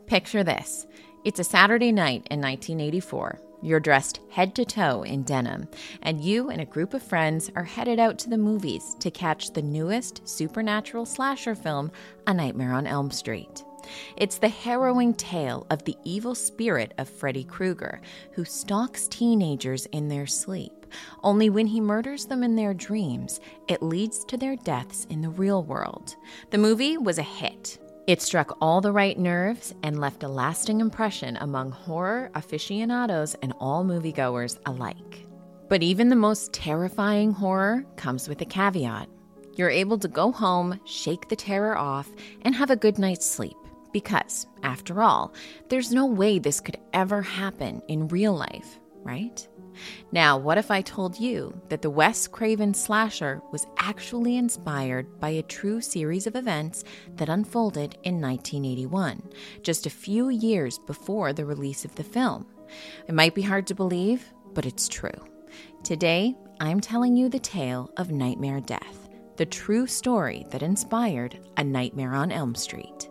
Picture this. It's a Saturday night in 1984. You're dressed head to toe in denim, and you and a group of friends are headed out to the movies to catch the newest supernatural slasher film, A Nightmare on Elm Street. It's the harrowing tale of the evil spirit of Freddy Krueger, who stalks teenagers in their sleep. Only when he murders them in their dreams, it leads to their deaths in the real world. The movie was a hit. It struck all the right nerves and left a lasting impression among horror aficionados and all moviegoers alike. But even the most terrifying horror comes with a caveat. You're able to go home, shake the terror off, and have a good night's sleep. Because, after all, there's no way this could ever happen in real life, right? Now, what if I told you that the Wes Craven slasher was actually inspired by a true series of events that unfolded in 1981, just a few years before the release of the film? It might be hard to believe, but it's true. Today, I'm telling you the tale of Nightmare Death, the true story that inspired A Nightmare on Elm Street.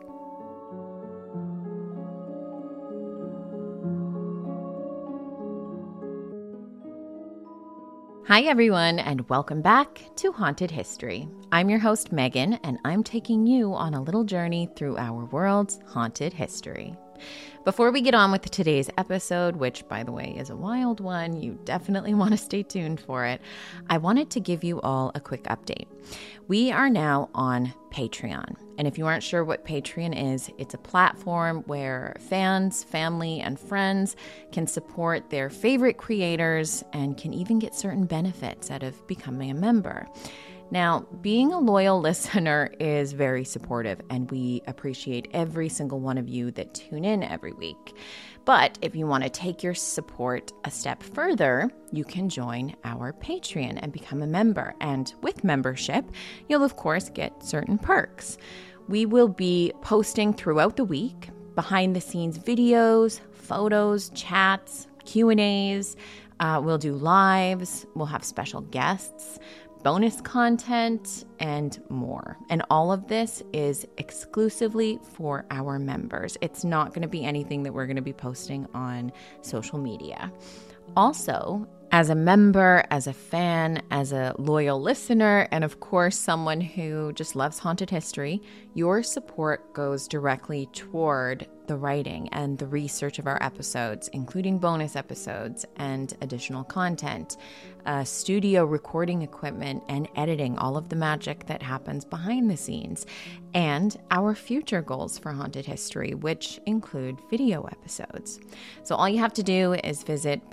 Hi everyone, and welcome back to Haunted History. I'm your host Megan, and I'm taking you on a little journey through our world's haunted history. Before we get on with today's episode, which by the way is a wild one, you definitely want to stay tuned for it, I wanted to give you all a quick update. We are now on Patreon. And if you aren't sure what Patreon is, it's a platform where fans, family, and friends can support their favorite creators and can even get certain benefits out of becoming a member. Now, being a loyal listener is very supportive, and we appreciate every single one of you that tune in every week. But if you want to take your support a step further, you can join our Patreon and become a member. And with membership, you'll of course get certain perks. We will be posting throughout the week behind-the-scenes videos, photos, chats, Q&As. We'll do lives. We'll have special guests, bonus content, and more. And all of this is exclusively for our members. It's not going to be anything that we're going to be posting on social media. Also, as a member, as a fan, as a loyal listener, and of course someone who just loves haunted history, your support goes directly toward the writing and the research of our episodes, including bonus episodes and additional content, studio recording equipment, and editing, all of the magic that happens behind the scenes, and our future goals for haunted history, which include video episodes. So all you have to do is visit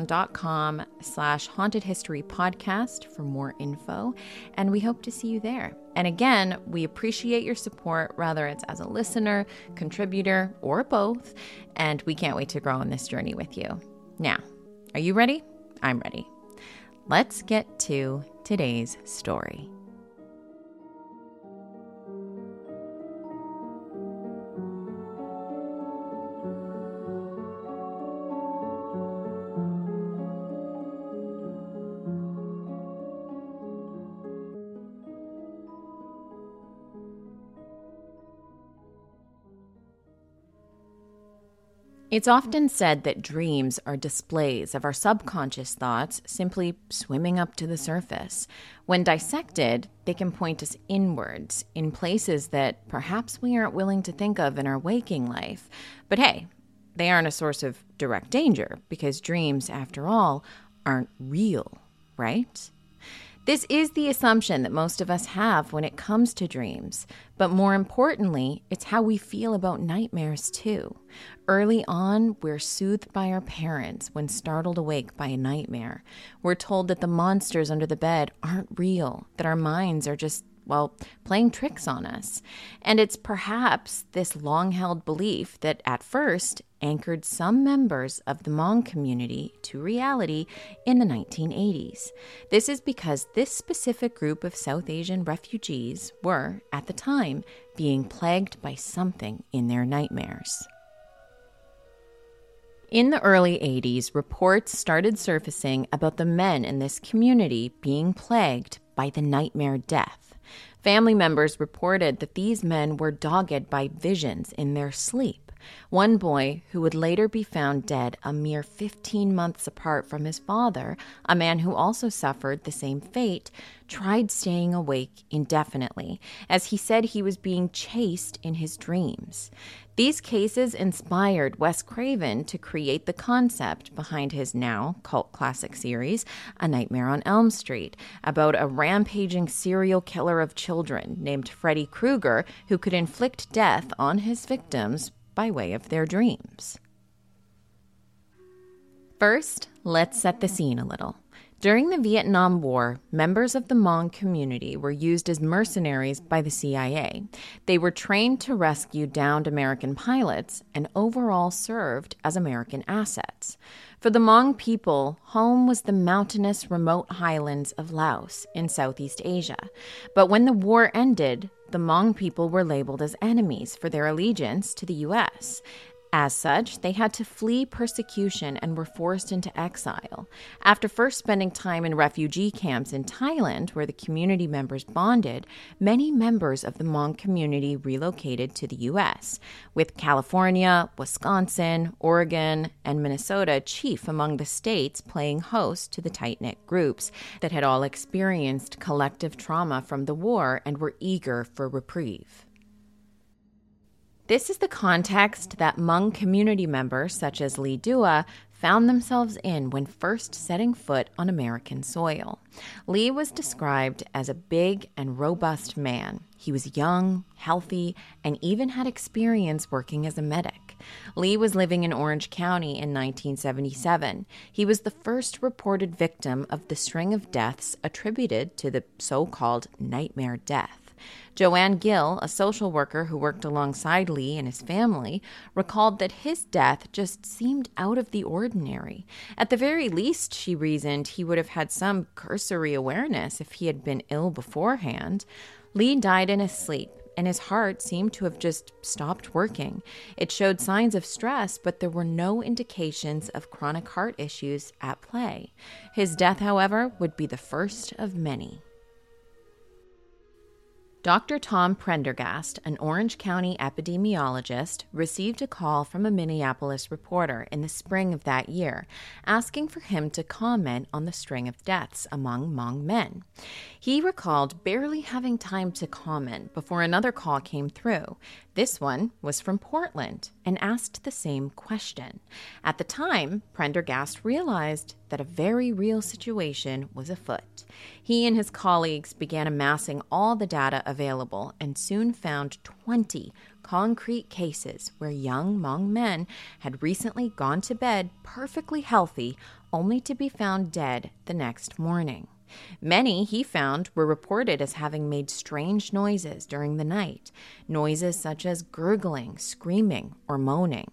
patreon.com/hauntedhistorypodcast for more info, and we hope to see you there. And again, we appreciate your support, whether it's as a listener, contributor, or both, and we can't wait to grow on this journey with you. Now, are you ready? I'm ready. Let's get to today's story. It's often said that dreams are displays of our subconscious thoughts simply swimming up to the surface. When dissected, they can point us inwards in places that perhaps we aren't willing to think of in our waking life. But hey, they aren't a source of direct danger because dreams, after all, aren't real, right? This is the assumption that most of us have when it comes to dreams, but more importantly, it's how we feel about nightmares too. Early on, we're soothed by our parents when startled awake by a nightmare. We're told that the monsters under the bed aren't real, that our minds are just, playing tricks on us. And it's perhaps this long-held belief that at first anchored some members of the Hmong community to reality in the 1980s. This is because this specific group of South Asian refugees were, at the time, being plagued by something in their nightmares. In the early 80s, reports started surfacing about the men in this community being plagued by the nightmare death. Family members reported that these men were dogged by visions in their sleep. One boy, who would later be found dead a mere 15 months apart from his father, a man who also suffered the same fate, tried staying awake indefinitely, as he said he was being chased in his dreams. These cases inspired Wes Craven to create the concept behind his now cult classic series, A Nightmare on Elm Street, about a rampaging serial killer of children named Freddy Krueger who could inflict death on his victims by way of their dreams. First, let's set the scene a little. During the Vietnam War, members of the Hmong community were used as mercenaries by the CIA. They were trained to rescue downed American pilots and overall served as American assets. For the Hmong people, home was the mountainous, remote highlands of Laos in Southeast Asia. But when the war ended, the Hmong people were labeled as enemies for their allegiance to the U.S. As such, they had to flee persecution and were forced into exile. After first spending time in refugee camps in Thailand, where the community members bonded, many members of the Hmong community relocated to the U.S., with California, Wisconsin, Oregon, and Minnesota chief among the states playing host to the tight-knit groups that had all experienced collective trauma from the war and were eager for reprieve. This is the context that Hmong community members such as Lee Dua found themselves in when first setting foot on American soil. Lee was described as a big and robust man. He was young, healthy, and even had experience working as a medic. Lee was living in Orange County in 1977. He was the first reported victim of the string of deaths attributed to the so-called nightmare death. Joanne Gill, a social worker who worked alongside Lee and his family, recalled that his death just seemed out of the ordinary. At the very least, she reasoned, he would have had some cursory awareness if he had been ill beforehand. Lee died in his sleep, and his heart seemed to have just stopped working. It showed signs of stress, but there were no indications of chronic heart issues at play. His death, however, would be the first of many. Dr. Tom Prendergast, an Orange County epidemiologist, received a call from a Minneapolis reporter in the spring of that year, asking for him to comment on the string of deaths among Hmong men. He recalled barely having time to comment before another call came through. This one was from Portland and asked the same question. At the time, Prendergast realized that a very real situation was afoot. He and his colleagues began amassing all the data available and soon found 20 concrete cases where young Hmong men had recently gone to bed perfectly healthy, only to be found dead the next morning. Many, he found, were reported as having made strange noises during the night, noises such as gurgling, screaming, or moaning.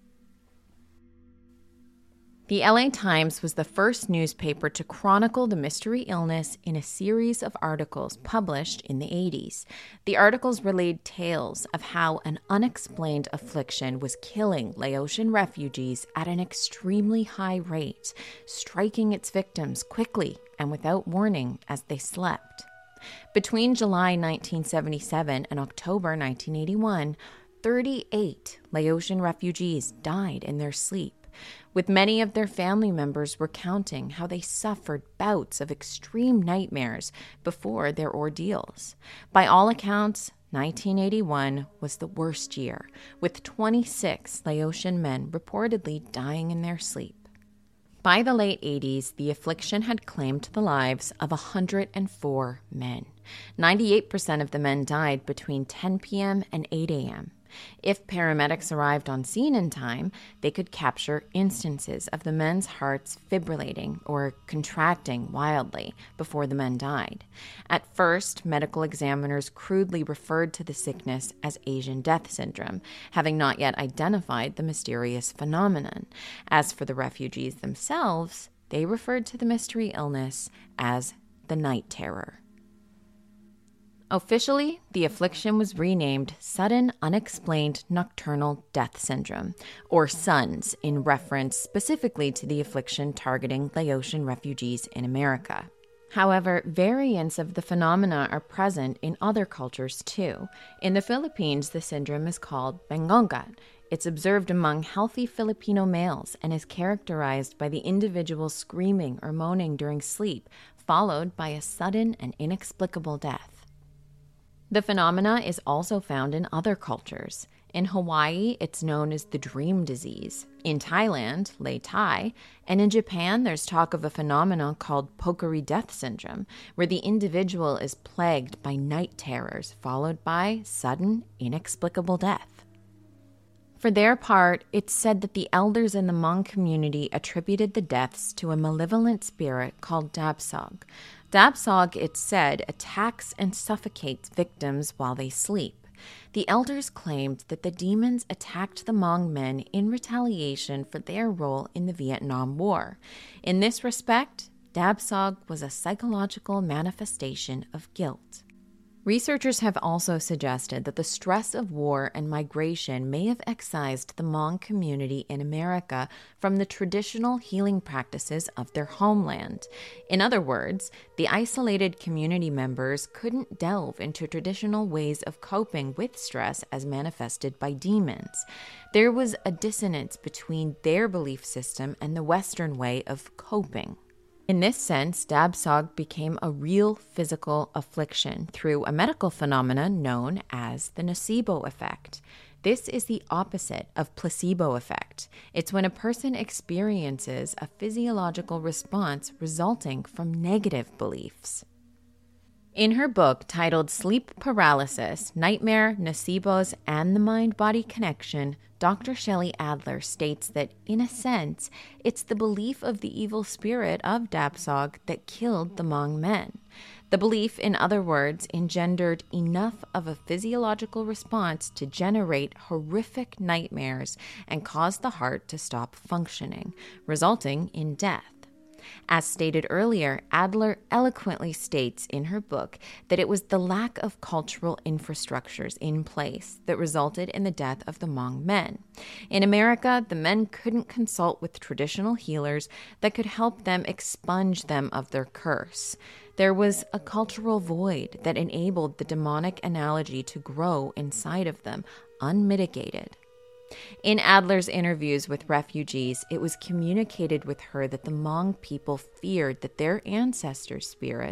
The LA Times was the first newspaper to chronicle the mystery illness in a series of articles published in the 80s. The articles relayed tales of how an unexplained affliction was killing Laotian refugees at an extremely high rate, striking its victims quickly and without warning as they slept. Between July 1977 and October 1981, 38 Laotian refugees died in their sleep, with many of their family members recounting how they suffered bouts of extreme nightmares before their ordeals. By all accounts, 1981 was the worst year, with 26 Laotian men reportedly dying in their sleep. By the late 80s, the affliction had claimed the lives of 104 men. 98% of the men died between 10 p.m. and 8 a.m. If paramedics arrived on scene in time, they could capture instances of the men's hearts fibrillating or contracting wildly before the men died. At first, medical examiners crudely referred to the sickness as Asian death syndrome, having not yet identified the mysterious phenomenon. As for the refugees themselves, they referred to the mystery illness as the night terror. Officially, the affliction was renamed Sudden Unexplained Nocturnal Death Syndrome, or SUNS, in reference specifically to the affliction targeting Laotian refugees in America. However, variants of the phenomena are present in other cultures too. In the Philippines, the syndrome is called Bengongat. It's observed among healthy Filipino males and is characterized by the individual screaming or moaning during sleep, followed by a sudden and inexplicable death. The phenomena is also found in other cultures. In Hawaii, it's known as the dream disease. In Thailand, Lei Tai, and in Japan, there's talk of a phenomenon called Pokuri death syndrome, where the individual is plagued by night terrors, followed by sudden, inexplicable death. For their part, it's said that the elders in the Hmong community attributed the deaths to a malevolent spirit called Dabsog. Dabsog, it's said, attacks and suffocates victims while they sleep. The elders claimed that the demons attacked the Hmong men in retaliation for their role in the Vietnam War. In this respect, Dabsog was a psychological manifestation of guilt. Researchers have also suggested that the stress of war and migration may have excised the Hmong community in America from the traditional healing practices of their homeland. In other words, the isolated community members couldn't delve into traditional ways of coping with stress as manifested by demons. There was a dissonance between their belief system and the Western way of coping. In this sense, Dabsog became a real physical affliction through a medical phenomenon known as the nocebo effect. This is the opposite of placebo effect. It's when a person experiences a physiological response resulting from negative beliefs. In her book titled Sleep Paralysis, Nightmare, Nocebos, and the Mind-Body Connection, Dr. Shelley Adler states that, in a sense, it's the belief of the evil spirit of Dabsog that killed the Hmong men. The belief, in other words, engendered enough of a physiological response to generate horrific nightmares and cause the heart to stop functioning, resulting in death. As stated earlier, Adler eloquently states in her book that it was the lack of cultural infrastructures in place that resulted in the death of the Hmong men. In America, the men couldn't consult with traditional healers that could help them expunge them of their curse. There was a cultural void that enabled the demonic analogy to grow inside of them, unmitigated. In Adler's interviews with refugees, it was communicated with her that the Hmong people feared that their ancestors'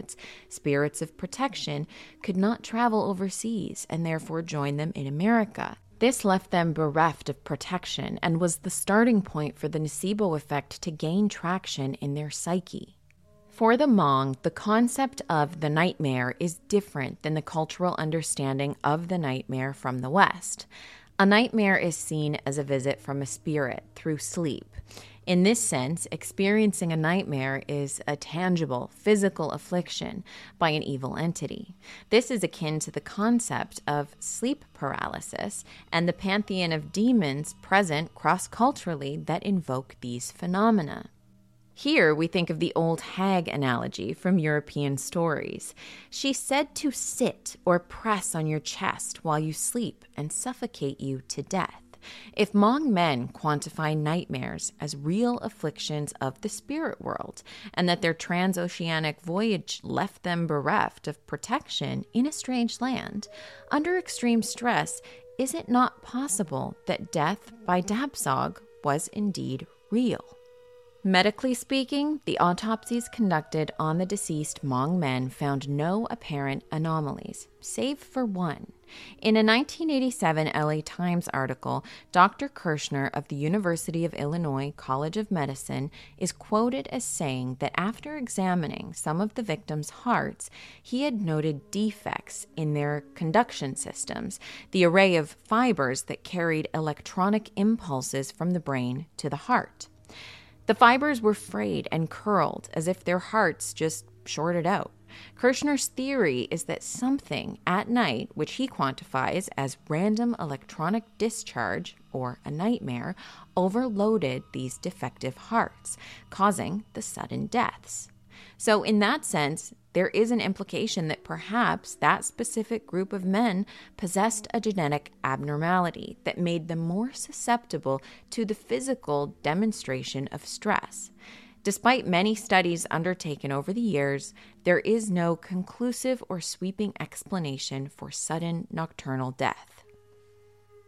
spirits of protection, could not travel overseas and therefore join them in America. This left them bereft of protection and was the starting point for the nocebo effect to gain traction in their psyche. For the Hmong, the concept of the nightmare is different than the cultural understanding of the nightmare from the West. A nightmare is seen as a visit from a spirit through sleep. In this sense, experiencing a nightmare is a tangible, physical affliction by an evil entity. This is akin to the concept of sleep paralysis and the pantheon of demons present cross-culturally that invoke these phenomena. Here we think of the old hag analogy from European stories. She's said to sit or press on your chest while you sleep and suffocate you to death. If Hmong men quantify nightmares as real afflictions of the spirit world, and that their transoceanic voyage left them bereft of protection in a strange land, under extreme stress, is it not possible that death by Dabsog was indeed real? Medically speaking, the autopsies conducted on the deceased Hmong men found no apparent anomalies, save for one. In a 1987 LA Times article, Dr. Kirshner of the University of Illinois College of Medicine is quoted as saying that after examining some of the victims' hearts, he had noted defects in their conduction systems, the array of fibers that carried electronic impulses from the brain to the heart. The fibers were frayed and curled as if their hearts just shorted out. Kirshner's theory is that something at night, which he quantifies as random electronic discharge, or a nightmare, overloaded these defective hearts, causing the sudden deaths. So in that sense, there is an implication that perhaps that specific group of men possessed a genetic abnormality that made them more susceptible to the physical demonstration of stress. Despite many studies undertaken over the years, there is no conclusive or sweeping explanation for sudden nocturnal death.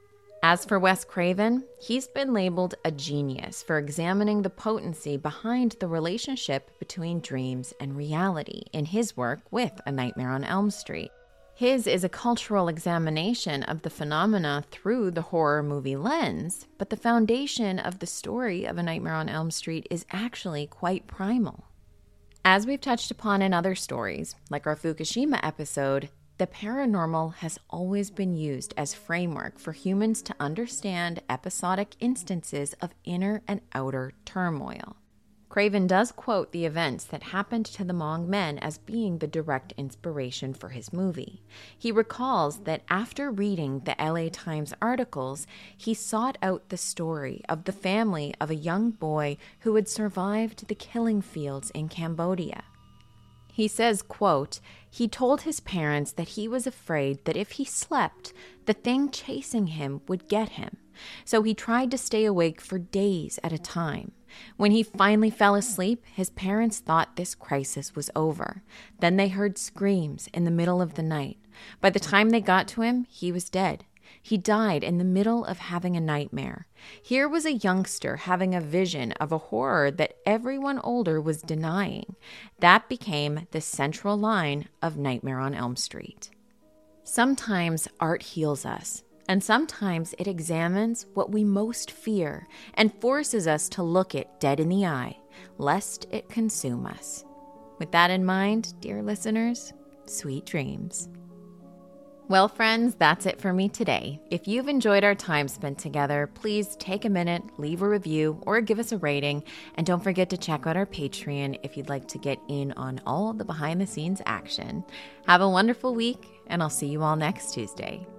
As for Wes Craven, he's been labeled a genius for examining the potency behind the relationship between dreams and reality in his work with A Nightmare on Elm Street. His is a cultural examination of the phenomena through the horror movie lens, but the foundation of the story of A Nightmare on Elm Street is actually quite primal. As we've touched upon in other stories, like our Fukushima episode, the paranormal has always been used as framework for humans to understand episodic instances of inner and outer turmoil. Craven does quote the events that happened to the Hmong men as being the direct inspiration for his movie. He recalls that after reading the LA Times articles, he sought out the story of the family of a young boy who had survived the killing fields in Cambodia. He says, quote, "He told his parents that he was afraid that if he slept, the thing chasing him would get him. So he tried to stay awake for days at a time. When he finally fell asleep, his parents thought this crisis was over. Then they heard screams in the middle of the night. By the time they got to him, he was dead. He died in the middle of having a nightmare. Here was a youngster having a vision of a horror that everyone older was denying. That became the central line of Nightmare on Elm Street." Sometimes art heals us, and sometimes it examines what we most fear and forces us to look it dead in the eye, lest it consume us. With that in mind, dear listeners, sweet dreams. Well, friends, that's it for me today. If you've enjoyed our time spent together, please take a minute, leave a review, or give us a rating. And don't forget to check out our Patreon if you'd like to get in on all the behind-the-scenes action. Have a wonderful week, and I'll see you all next Tuesday.